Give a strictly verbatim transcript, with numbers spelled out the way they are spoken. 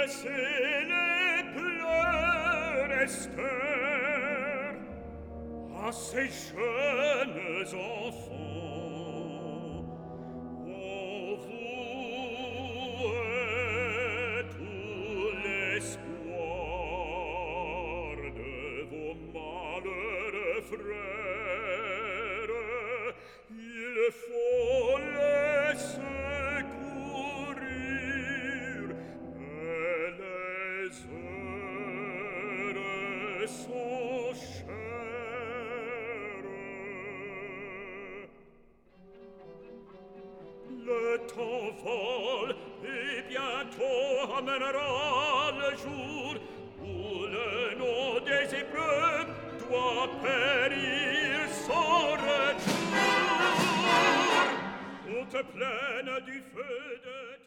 laisser les pleurs restèrent à ces jeunes enfants. Oh, vous êtes tout l'espoir de vos malheureux frères. Il faut les secourir, mais les heures sont chères. Le temps vole et bientôt amènera le jour où le nom des épreuves doit périr sans retour. Toute pleine du feu de